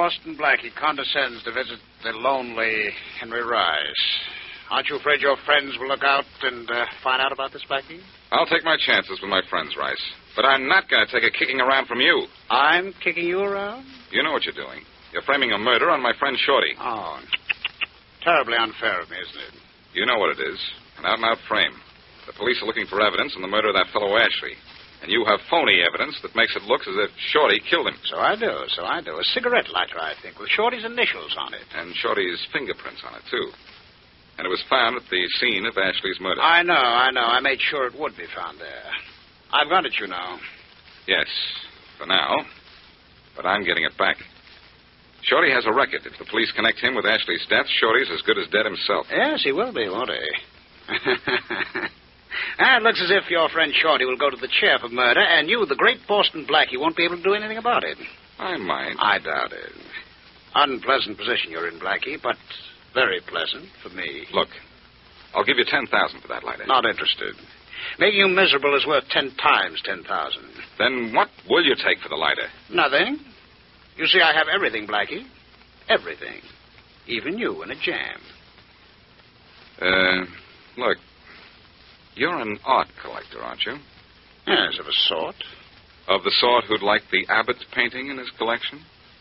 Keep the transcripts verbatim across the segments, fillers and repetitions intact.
Boston Blackie condescends to visit the lonely Henry Rice. Aren't you afraid your friends will look out and uh, find out about this, Blackie? I'll take my chances with my friends, Rice. But I'm not going to take a kicking around from you. I'm kicking you around? You know what you're doing. You're framing a murder on my friend Shorty. Oh, terribly unfair of me, isn't it? You know what it is. An out-and-out frame. The police are looking for evidence on the murder of that fellow Ashley. And you have phony evidence that makes it look as if Shorty killed him. So I do, so I do. A cigarette lighter, I think, with Shorty's initials on it. And Shorty's fingerprints on it, too. And it was found at the scene of Ashley's murder. I know, I know. I made sure it would be found there. I've got it, you know. Yes, for now. But I'm getting it back. Shorty has a record. If the police connect him with Ashley's death, Shorty's as good as dead himself. Yes, he will be, won't he? And it looks as if your friend Shorty will go to the chair for murder, and you, the great Boston Blackie, won't be able to do anything about it. I might. I doubt it. Unpleasant position you're in, Blackie, but very pleasant for me. Look, I'll give you ten thousand for that lighter. Not interested. Making you miserable is worth ten times ten thousand. Then what will you take for the lighter? Nothing. You see, I have everything, Blackie. Everything. Even you in a jam. Uh, look, you're an art collector, aren't you? Yes, of a sort. Of the sort who'd like the Abbott painting in his collection?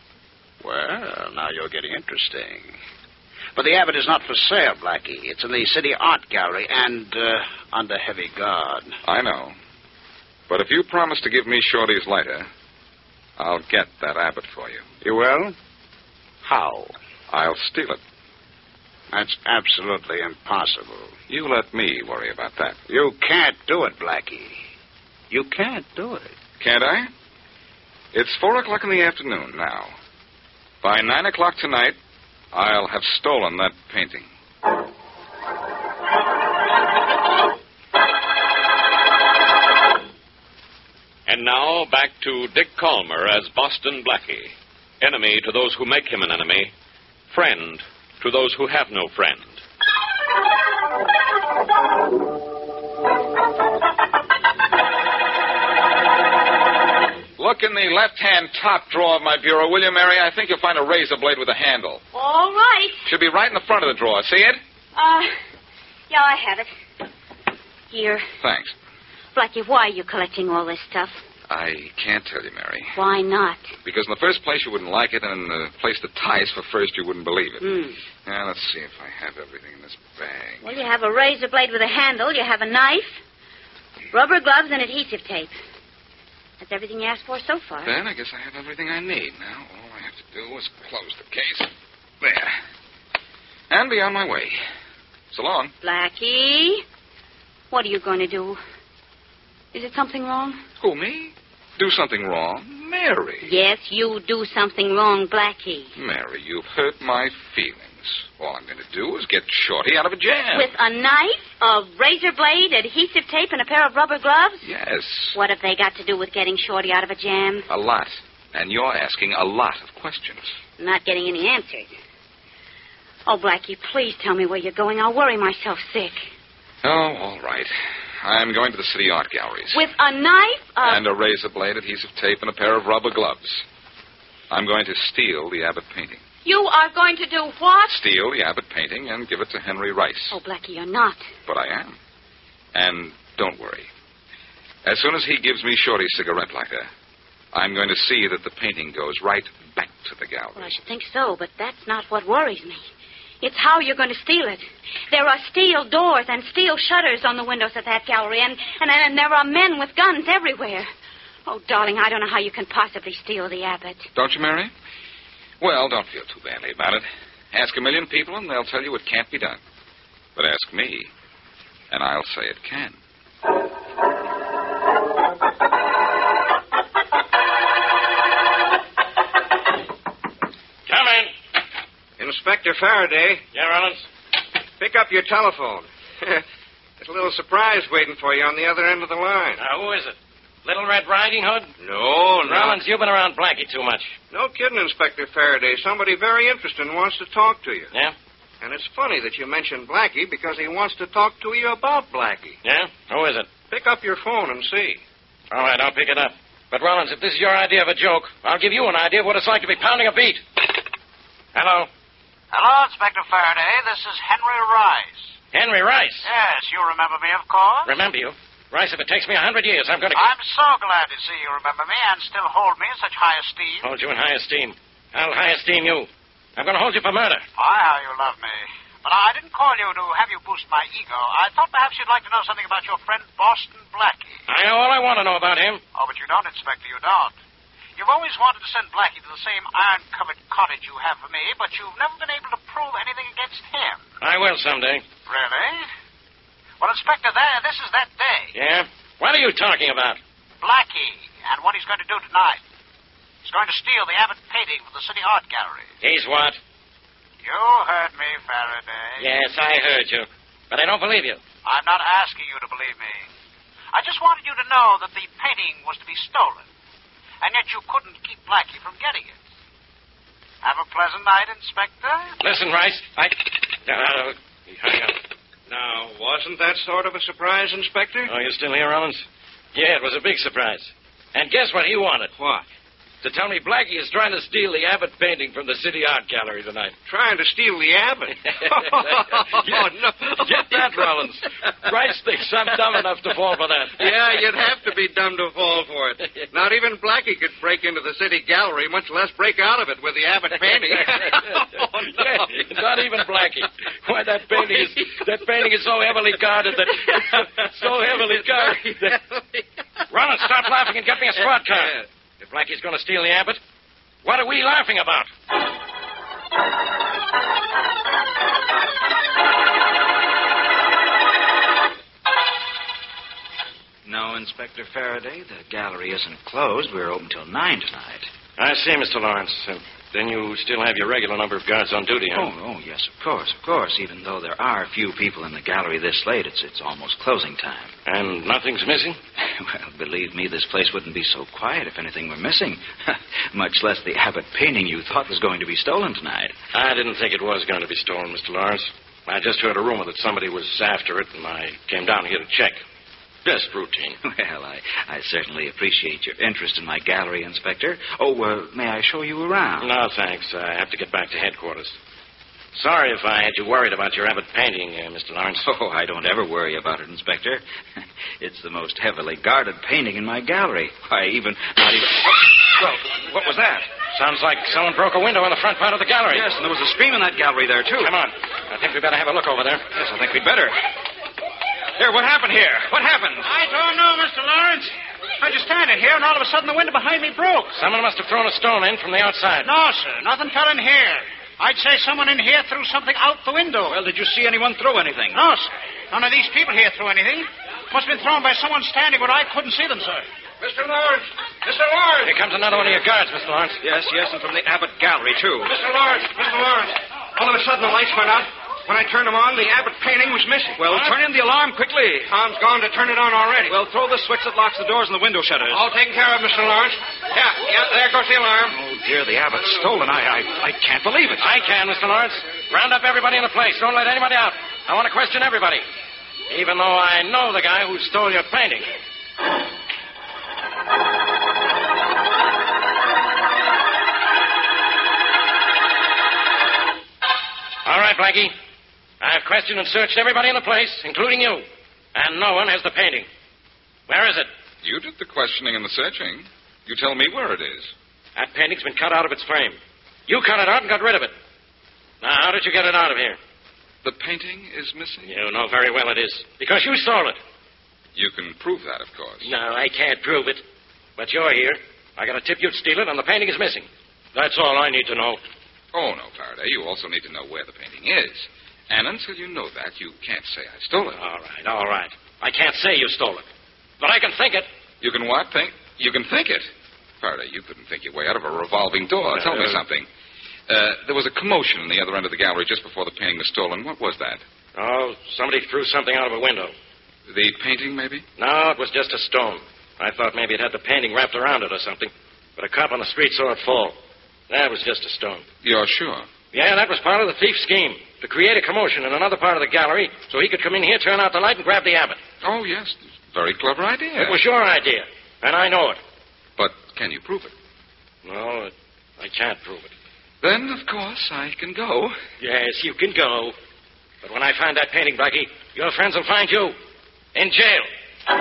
Well, now you're getting interesting. But the Abbott is not for sale, Blackie. It's in the City Art Gallery and uh, under heavy guard. I know. But if you promise to give me Shorty's lighter, I'll get that Abbott for you. You will? How? I'll steal it. That's absolutely impossible. You let me worry about that. You can't do it, Blackie. You can't do it. Can't I? It's four o'clock in the afternoon now. By nine o'clock tonight, I'll have stolen that painting. And now, back to Dick Calmer as Boston Blackie. Enemy to those who make him an enemy. Friend to those who have no friend. Look in the left-hand top drawer of my bureau, will you, Mary? I think you'll find a razor blade with a handle. All right. Should be right in the front of the drawer. See it? Uh, yeah, I have it. Here. Thanks. Blackie, why are you collecting all this stuff? I can't tell you, Mary. Why not? Because in the first place, you wouldn't like it, and in the place to tie us for first, you wouldn't believe it. Mm. Now, let's see if I have everything in this bag. Well, you have a razor blade with a handle. You have a knife, rubber gloves, and adhesive tape. That's everything you asked for so far. Then I guess I have everything I need. Now, all I have to do is close the case. There. And be on my way. So long. Blackie, what are you going to do? Is it something wrong? Who, me? Do something wrong? Mary. Yes, you do something wrong, Blackie. Mary, you've hurt my feelings. All I'm going to do is get Shorty out of a jam. With a knife, a razor blade, adhesive tape, and a pair of rubber gloves? Yes. What have they got to do with getting Shorty out of a jam? A lot. And you're asking a lot of questions. I'm not getting any answers. Oh, Blackie, please tell me where you're going. I'll worry myself sick. Oh, all right. I'm going to the City Art Galleries. With a knife? A... And a razor blade, adhesive tape, and a pair of rubber gloves. I'm going to steal the Abbott painting. You are going to do what? Steal the Abbott painting and give it to Henry Rice. Oh, Blackie, you're not. But I am. And don't worry. As soon as he gives me Shorty's cigarette lighter, I'm going to see that the painting goes right back to the gallery. Well, I should think so, but that's not what worries me. It's how you're going to steal it. There are steel doors and steel shutters on the windows of that gallery, and, and, and there are men with guns everywhere. Oh, darling, I don't know how you can possibly steal the Abbott. Don't you, Mary? Well, don't feel too badly about it. Ask a million people, and they'll tell you it can't be done. But ask me, and I'll say it can. Come in. Inspector Faraday. Yeah, Rollins? Pick up your telephone. There's a little surprise waiting for you on the other end of the line. Now, who is it? Little Red Riding Hood? No, no. Rollins, you've been around Blackie too much. No kidding, Inspector Faraday. Somebody very interesting wants to talk to you. Yeah? And it's funny that you mentioned Blackie because he wants to talk to you about Blackie. Yeah? Who is it? Pick up your phone and see. All right, I'll pick it up. But, Rollins, if this is your idea of a joke, I'll give you an idea of what it's like to be pounding a beat. Hello? Hello, Inspector Faraday. This is Henry Rice. Henry Rice? Yes, you remember me, of course. Remember you? Rice, if it takes me a hundred years, I'm going to... I'm so glad to see you remember me and still hold me in such high esteem. Hold you in high esteem. I'll high esteem you. I'm going to hold you for murder. Why, how you love me. But I didn't call you to have you boost my ego. I thought perhaps you'd like to know something about your friend Boston Blackie. I know all I want to know about him. Oh, but you don't, Inspector, you don't. You've always wanted to send Blackie to the same iron-covered cottage you have for me, but you've never been able to prove anything against him. I will someday. Really? Well, Inspector, there, this is that day. Yeah? What are you talking about? Blackie, and what he's going to do tonight. He's going to steal the Abbott painting from the City Art Gallery. He's what? You heard me, Faraday. Yes, I heard you. But I don't believe you. I'm not asking you to believe me. I just wanted you to know that the painting was to be stolen, and yet you couldn't keep Blackie from getting it. Have a pleasant night, Inspector. Listen, Rice, I... Uh, hang on. Now, wasn't that sort of a surprise, Inspector? Oh, you still here, Rollins? Yeah, it was a big surprise. And guess what he wanted? What? To tell me Blackie is trying to steal the Abbott painting from the City Art Gallery tonight. Trying to steal the Abbott? Oh, no. Get that, Rollins. Rice thinks I'm dumb enough to fall for that. Yeah, you'd have to be dumb to fall for it. Not even Blackie could break into the City Gallery, much less break out of it with the Abbott painting. Oh, no. Yeah, not even Blackie. Why, that painting is that painting is so heavily guarded that so heavily guarded that... Rollins, stop laughing and get me a squad car. If Blackie's going to steal the Abbott, what are we laughing about? No, Inspector Faraday, the gallery isn't closed. We're open till nine tonight. I see, Mister Lawrence. Uh, then you still have your regular number of guards on duty, huh? Oh, oh, yes, of course, of course. Even though there are few people in the gallery this late, it's it's almost closing time. And nothing's missing? Well, believe me, this place wouldn't be so quiet if anything were missing. Much less the Abbott painting you thought was going to be stolen tonight. I didn't think it was going to be stolen, Mister Lawrence. I just heard a rumor that somebody was after it, and I came down here to check. Just routine. Well, I, I certainly appreciate your interest in my gallery, Inspector. Oh, uh, may I show you around? No, thanks. I have to get back to headquarters. Sorry if I had you worried about your Abbott painting, uh, Mister Lawrence. Oh, I don't ever worry about it, Inspector. It's the most heavily guarded painting in my gallery. Why, even... Not even... Well, what was that? Sounds like someone broke a window in the front part of the gallery. Yes, and there was a scream in that gallery there, too. Come on. I think we better have a look over there. Yes, I think we'd better. Here, what happened here? What happened? I don't know, Mister Lawrence. I was just standing here, and all of a sudden the window behind me broke. Someone must have thrown a stone in from the outside. No, sir. Nothing fell in here. I'd say someone in here threw something out the window. Well, did you see anyone throw anything? No, sir. None of these people here threw anything. Must have been thrown by someone standing where I couldn't see them, sir. Mister Lawrence! Mister Lawrence! Here comes another one of your guards, Mister Lawrence. Yes, yes, and from the Abbott Gallery, too. Mister Lawrence! Mister Lawrence! All of a sudden the lights went out. When I turned them on, the Abbott painting was missing. Well, huh? turn in the alarm quickly. Tom's gone to turn it on already. Well, throw the switch that locks the doors and the window shutters. All taken care of, Mister Lawrence. Yeah, yeah, there goes the alarm. Oh, dear, the Abbott's stolen. I, I, I can't believe it. I can, Mister Lawrence. Round up everybody in the place. Don't let anybody out. I want to question everybody. Even though I know the guy who stole your painting. All right, Blackie. I've questioned and searched everybody in the place, including you. And no one has the painting. Where is it? You did the questioning and the searching. You tell me where it is. That painting's been cut out of its frame. You cut it out and got rid of it. Now, how did you get it out of here? The painting is missing? You know very well it is. Because you stole it. You can prove that, of course. No, I can't prove it. But you're here. I got a tip you'd steal it, and the painting is missing. That's all I need to know. Oh, no, Faraday. You also need to know where the painting is. And until you know that, you can't say I stole it. All right, all right. I can't say you stole it. But I can think it. You can what? Think? You can think it. Faraday, you couldn't think your way out of a revolving door. Uh, Tell me something. Uh, there was a commotion in the other end of the gallery just before the painting was stolen. What was that? Oh, somebody threw something out of a window. The painting, maybe? No, it was just a stone. I thought maybe it had the painting wrapped around it or something. But a cop on the street saw it fall. That was just a stone. You're sure? Yeah, that was part of the thief's scheme. To create a commotion in another part of the gallery so he could come in here, turn out the light, and grab the Abbott. Oh, yes. Very clever idea. It was your idea, and I know it. But can you prove it? No, I can't prove it. Then, of course, I can go. Yes, you can go. But when I find that painting, Blackie, your friends will find you in jail.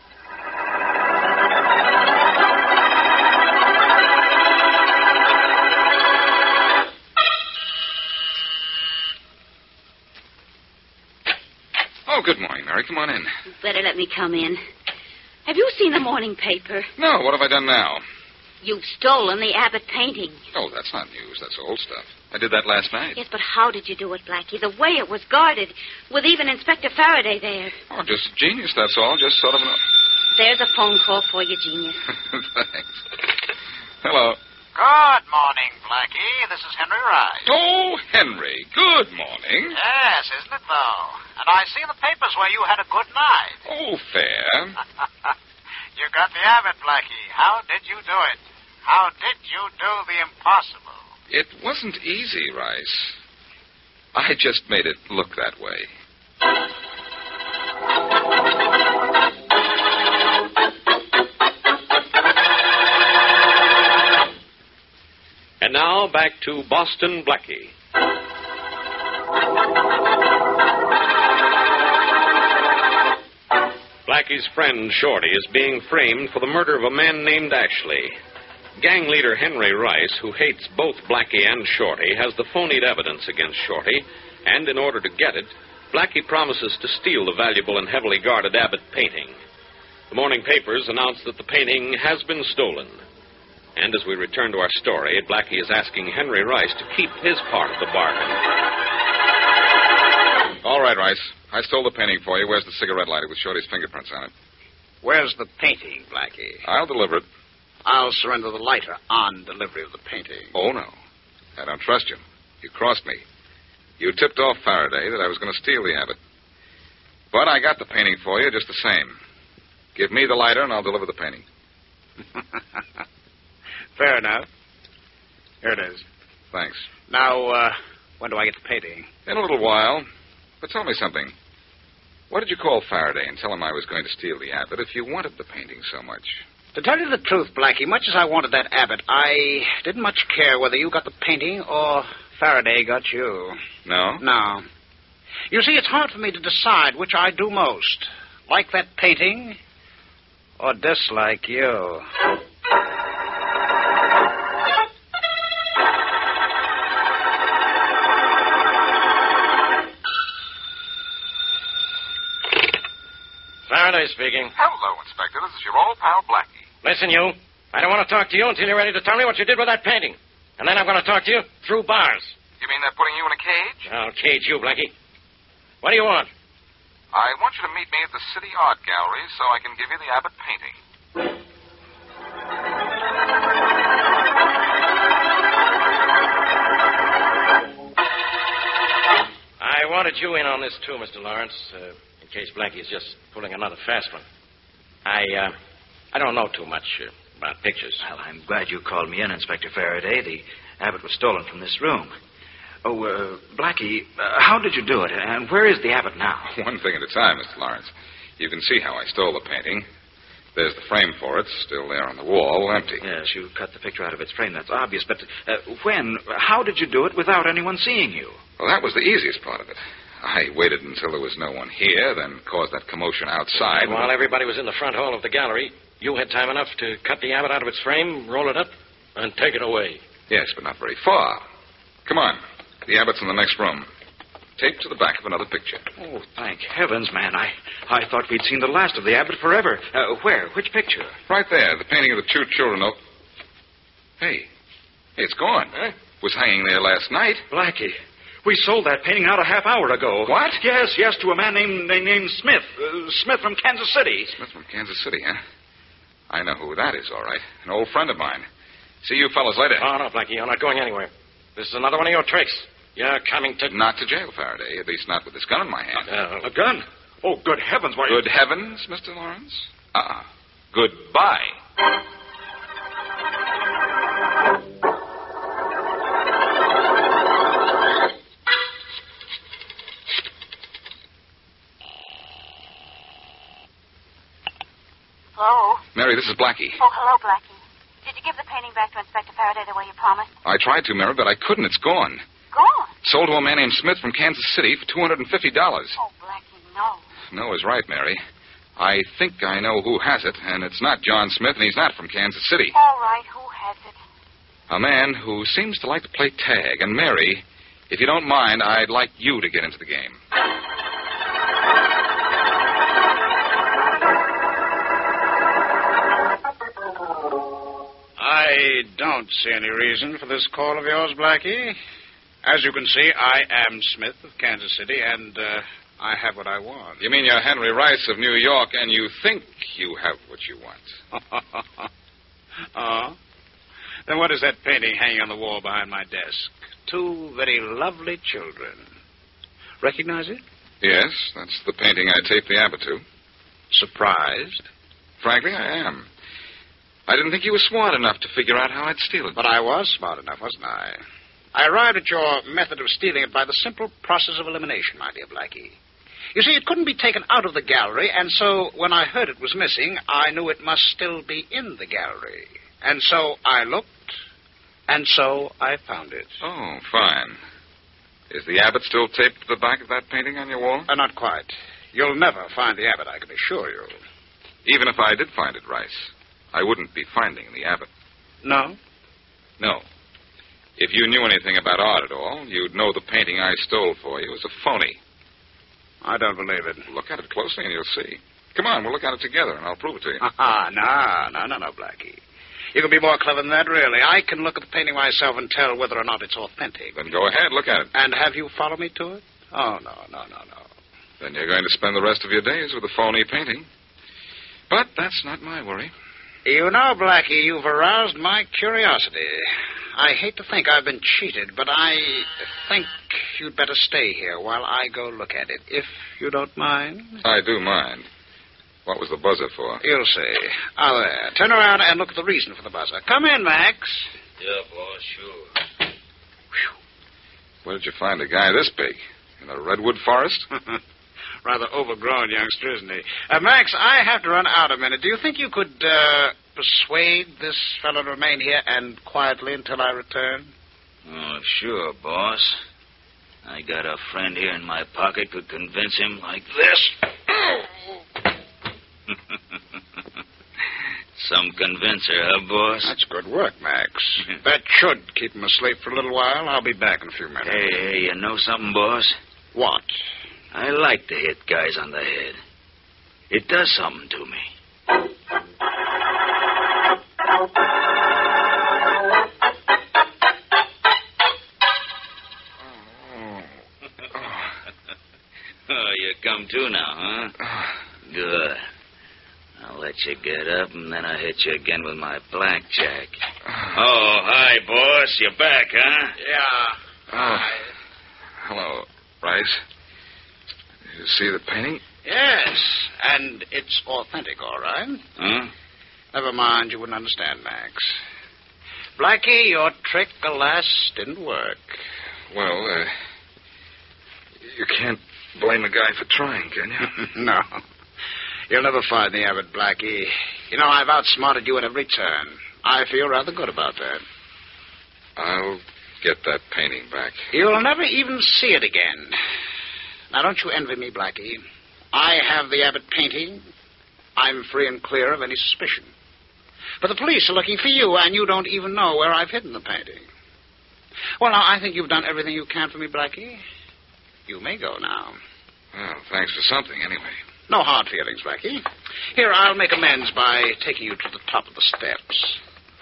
Oh, good morning, Mary. Come on in. You better let me come in. Have you seen the morning paper? No, what have I done now? You've stolen the Abbott painting. Oh, that's not news. That's old stuff. I did that last night. Yes, but how did you do it, Blackie? The way it was guarded, with even Inspector Faraday there. Oh, just genius, that's all. Just sort of an... There's a phone call for you, genius. Thanks. Hello. Good morning, Blackie. This is Henry Rice. Oh, Henry. Good morning. Yes, isn't it, though? And I see in the papers where you had a good night. Oh, fair. You got the Abbott, Blackie. How did you do it? How did you do the impossible? It wasn't easy, Rice. I just made it look that way. And now back to Boston Blackie. Blackie's friend Shorty is being framed for the murder of a man named Ashley. Gang leader Henry Rice, who hates both Blackie and Shorty, has the phonied evidence against Shorty, and in order to get it, Blackie promises to steal the valuable and heavily guarded Abbott painting. The morning papers announce that the painting has been stolen. And as we return to our story, Blackie is asking Henry Rice to keep his part of the bargain. All right, Rice. I stole the painting for you. Where's the cigarette lighter with Shorty's fingerprints on it? Where's the painting, Blackie? I'll deliver it. I'll surrender the lighter on delivery of the painting. Oh, no. I don't trust you. You crossed me. You tipped off Faraday that I was going to steal the Abbott. But I got the painting for you just the same. Give me the lighter and I'll deliver the painting. Fair enough. Here it is. Thanks. Now, uh, when do I get the painting? In a little while. But tell me something. What did you call Faraday and tell him I was going to steal the Abbott if you wanted the painting so much? To tell you the truth, Blackie, much as I wanted that Abbott, I didn't much care whether you got the painting or Faraday got you. No? No. You see, it's hard for me to decide which I do most. Like that painting or dislike you. Faraday speaking. Hello, Inspector. This is your old pal, Blackie. Listen, you. I don't want to talk to you until you're ready to tell me what you did with that painting. And then I'm going to talk to you through bars. You mean they're putting you in a cage? I'll cage you, Blackie. What do you want? I want you to meet me at the City Art Gallery so I can give you the Abbott painting. I wanted you in on this, too, Mister Lawrence, uh, in case Blackie is just pulling another fast one. I, uh, I don't know too much uh, about pictures. Well, I'm glad you called me in, Inspector Faraday. The Abbott was stolen from this room. Oh, uh, Blackie, uh, how did you do it? And where is the Abbott now? One thing at a time, Mister Lawrence. You can see how I stole the painting. There's the frame for it, still there on the wall, empty. Yes, you cut the picture out of its frame. That's obvious. But uh, when? How did you do it without anyone seeing you? Well, that was the easiest part of it. I waited until there was no one here, then caused that commotion outside. And while everybody was in the front hall of the gallery, you had time enough to cut the Abbott out of its frame, roll it up, and take it away. Yes, but not very far. Come on. The Abbott's in the next room. Taped to the back of another picture. Oh, thank heavens, man. I, I thought we'd seen the last of the Abbott forever. Uh, where? Which picture? Right there, the painting of the two children. Oh, hey, hey, it's gone. Huh? It was hanging there last night. Blackie, we sold that painting out a half hour ago. What? Yes, yes, to a man named named Smith. Uh, Smith from Kansas City. Smith from Kansas City, huh? I know who that is, all right. An old friend of mine. See you fellas later. Oh, no, Blackie, you're not going anywhere. This is another one of your tricks. You're coming to... Not to jail, Faraday. At least not with this gun in my hand. Uh, A gun? Oh, good heavens, why... Good heavens, Mister Lawrence? Uh-uh. Goodbye. Hello? Mary, this is Blackie. Oh, hello, Blackie. you give the painting back to Inspector Faraday the way you promised? I tried to, Mary, but I couldn't. It's gone. Gone? Sold to a man named Smith from Kansas City for two hundred fifty dollars. Oh, Blackie, no. No is right, Mary. I think I know who has it, and it's not John Smith, and he's not from Kansas City. All right, who has it? A man who seems to like to play tag. And, Mary, if you don't mind, I'd like you to get into the game. I don't see any reason for this call of yours, Blackie. As you can see, I am Smith of Kansas City, and uh, I have what I want. You mean you're Henry Rice of New York, and you think you have what you want? Oh? Then what is that painting hanging on the wall behind my desk? Two very lovely children. Recognize it? Yes, that's the painting I taped the Abbott to. Surprised? Frankly, I am. I didn't think you were smart enough to figure out how I'd steal it. But I was smart enough, wasn't I? I arrived at your method of stealing it by the simple process of elimination, my dear Blackie. You see, it couldn't be taken out of the gallery, and so when I heard it was missing, I knew it must still be in the gallery. And so I looked, and so I found it. Oh, fine. Is the Abbott still taped to the back of that painting on your wall? Uh, not quite. You'll never find the Abbott, I can assure you. Even if I did find it, Rice, I wouldn't be finding the Abbott. No? No. If you knew anything about art at all, you'd know the painting I stole for you was a phony. I don't believe it. Look at it closely and you'll see. Come on, we'll look at it together and I'll prove it to you. Ah, no, no, no, no, Blackie. You can be more clever than that, really. I can look at the painting myself and tell whether or not it's authentic. Then go ahead, look at it. And have you follow me to it? Oh, no, no, no, no. Then you're going to spend the rest of your days with a phony painting. But that's not my worry. You know, Blackie, you've aroused my curiosity. I hate to think I've been cheated, but I think you'd better stay here while I go look at it, if you don't mind. I do mind. What was the buzzer for? You'll see. Ah, there. Turn around and look at the reason for the buzzer. Come in, Max. Yeah, boss, sure. Where did you find a guy this big? In a redwood forest? Rather overgrown youngster, isn't he? Uh, Max, I have to run out a minute. Do you think you could uh, persuade this fellow to remain here and quietly until I return? Oh, sure, boss. I got a friend here in my pocket could convince him like this. Some convincer, huh, boss? That's good work, Max. That should keep him asleep for a little while. I'll be back in a few minutes. Hey, hey, you know something, boss? What? I like to hit guys on the head. It does something to me. Oh, you come to now, huh? Good. I'll let you get up, and then I'll hit you again with my blackjack. Oh, hi, boss. You're back, huh? Yeah. Oh. Hello, Rice. You see the painting? Yes, and it's authentic, all right. Huh? Never mind, you wouldn't understand, Max. Blackie, your trick, alas, didn't work. Well, uh, you can't blame a guy for trying, can you? No. You'll never find the Abbott, Blackie. You know, I've outsmarted you at every turn. I feel rather good about that. I'll get that painting back. You'll never even see it again. Now, don't you envy me, Blackie. I have the Abbott painting. I'm free and clear of any suspicion. But the police are looking for you, and you don't even know where I've hidden the painting. Well, now, I think you've done everything you can for me, Blackie. You may go now. Well, thanks for something, anyway. No hard feelings, Blackie. Here, I'll make amends by taking you to the top of the steps.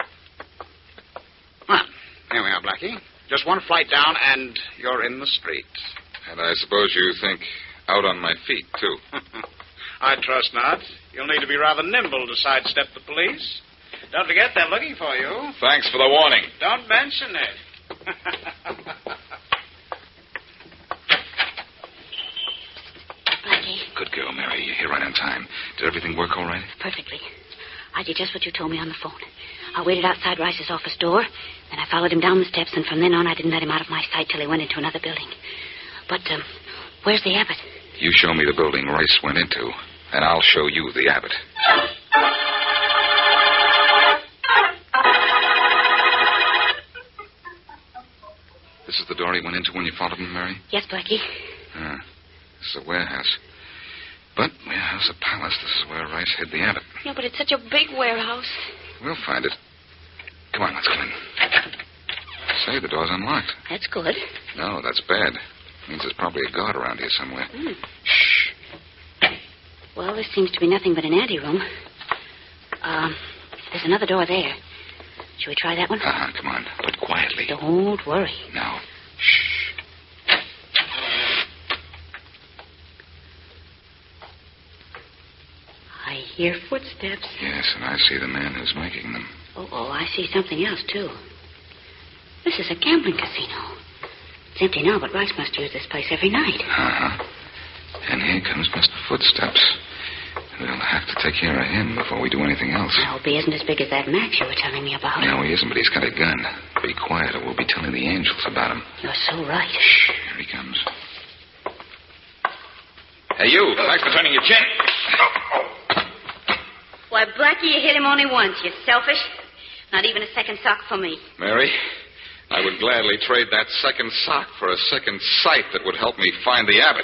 Well, here we are, Blackie. Just one flight down, and you're in the street. And I suppose you think out on my feet, too. I trust not. You'll need to be rather nimble to sidestep the police. Don't forget they're looking for you. Thanks for the warning. Don't mention it. Blackie. Good girl, Mary. You're here right on time. Did everything work all right? Perfectly. I did just what you told me on the phone. I waited outside Rice's office door, then I followed him down the steps, and from then on I didn't let him out of my sight till he went into another building. But, um, where's the Abbott? You show me the building Rice went into, and I'll show you the Abbott. This is the door he went into when you followed him, Mary? Yes, Blackie. Ah, this is a warehouse. But warehouse or palace, this is where Rice hid the abbot. Yeah, but it's such a big warehouse. We'll find it. Come on, let's go in. Say, the door's unlocked. That's good. No, that's bad. Means there's probably a guard around here somewhere. Mm. Shh. Well, this seems to be nothing but an anteroom. Um, there's another door there. Shall we try that one? Uh-huh, come on. But quietly. Don't worry. No. Shh. I hear footsteps. Yes, and I see the man who's making them. Oh, oh, I see something else, too. This is a gambling casino. It's empty now, but Rice must use this place every night. Uh-huh. And here comes Mister Footsteps. We'll have to take care of him before we do anything else. I hope he isn't as big as that Max you were telling me about. No, he isn't, but he's got a gun. Be quiet, or we'll be telling the angels about him. You're so right. Shh. Here he comes. Hey, you. Thanks for turning your chin. Why, Blackie, you hit him only once. You're selfish. Not even a second sock for me. Mary, I would gladly trade that second sock for a second sight that would help me find the abbot.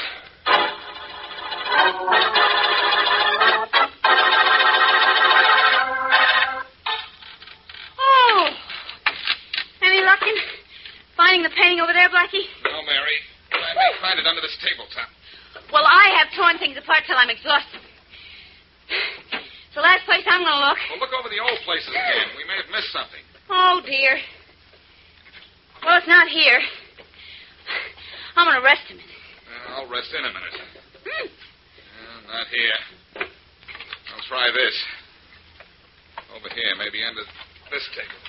Oh! Any luck in finding the painting over there, Blackie? No, Mary. But I may find it under this tabletop. Well, I have torn things apart till I'm exhausted. It's the last place I'm going to look. Well, look over the old places again. We may have missed something. Oh, dear. Well, it's not here. I'm going to rest a minute. Uh, I'll rest in a minute. Hmm. Uh, not here. I'll try this. Over here, maybe under this table.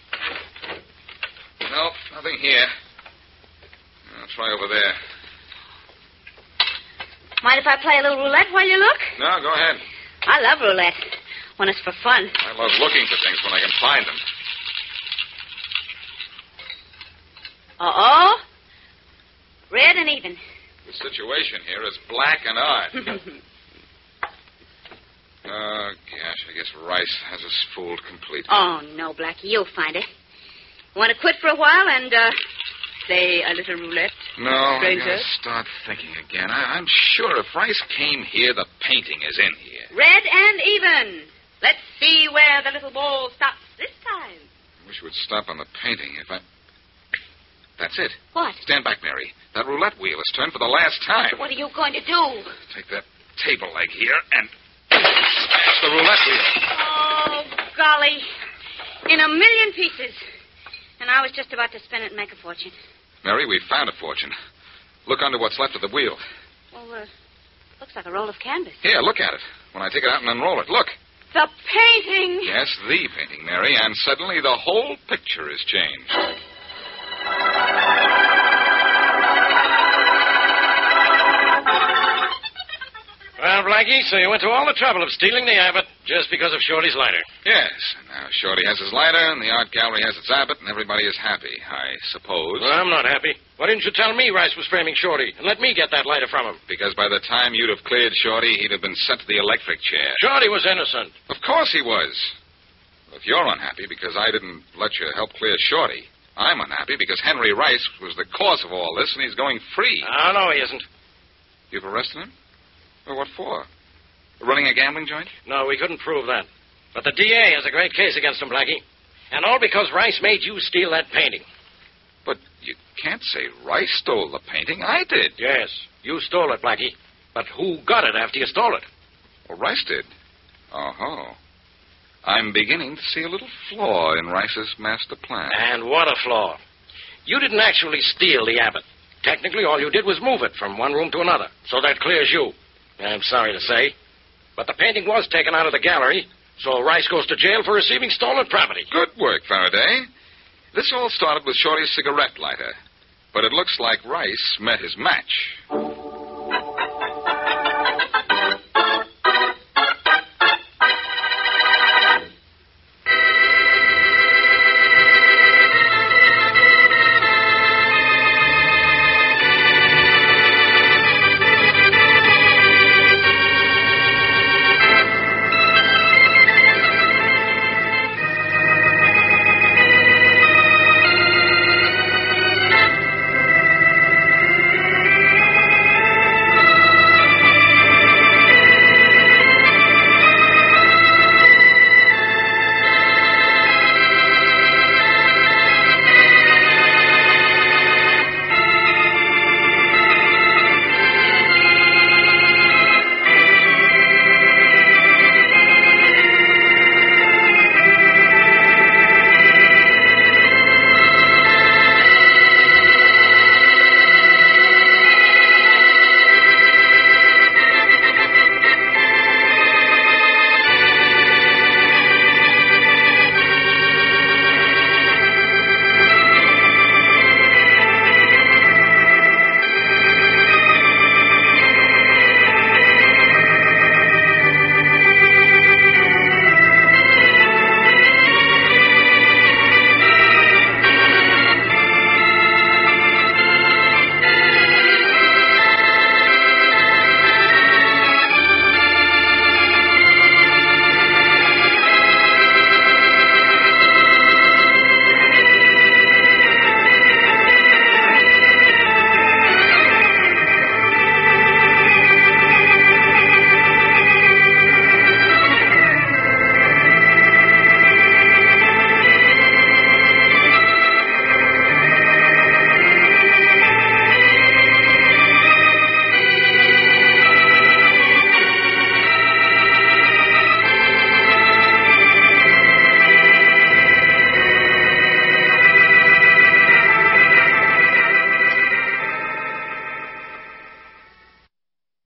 Nope, nothing here. I'll try over there. Mind if I play a little roulette while you look? No, go ahead. I love roulette when it's for fun. I love looking for things when I can find them. Uh-oh. Red and even. The situation here is black and odd. Oh, gosh, I guess Rice has us fooled completely. Oh, no, Blackie, you'll find it. Want to quit for a while and, uh, play a little roulette? No, I stranger? gotta start thinking again. I, I'm sure if Rice came here, the painting is in here. Red and even. Let's see where the little ball stops this time. I wish it would stop on the painting if I... That's it. What? Stand back, Mary. That roulette wheel is turned for the last time. What are you going to do? Take that table leg here and smash the roulette wheel. Oh, golly. In a million pieces. And I was just about to spin it and make a fortune. Mary, we've found a fortune. Look under what's left of the wheel. Well, uh, looks like a roll of canvas. Here, look at it. When I take it out and unroll it, look. The painting! Yes, the painting, Mary, and suddenly the whole picture is changed. Well, Blackie, so you went to all the trouble of stealing the abbot just because of Shorty's lighter. Yes, and now Shorty has his lighter, and the art gallery has its abbot, and everybody is happy, I suppose. Well, I'm not happy. Why didn't you tell me Rice was framing Shorty and let me get that lighter from him? Because by the time you'd have cleared Shorty, he'd have been sent to the electric chair. Shorty was innocent. Of course he was. Well, if you're unhappy because I didn't let you help clear Shorty, I'm unhappy because Henry Rice was the cause of all this, and he's going free. Oh, no, he isn't. You've arrested him? Well, what for? Running a gambling joint? No, we couldn't prove that. But the D A has a great case against him, Blackie. And all because Rice made you steal that painting. But you can't say Rice stole the painting. I did. Yes, you stole it, Blackie. But who got it after you stole it? Well, Rice did. Oh-ho. I'm beginning to see a little flaw in Rice's master plan. And what a flaw. You didn't actually steal the abbot. Technically, all you did was move it from one room to another. So that clears you. I'm sorry to say. But the painting was taken out of the gallery, so Rice goes to jail for receiving stolen property. Good work, Faraday. This all started with Shorty's cigarette lighter. But it looks like Rice met his match.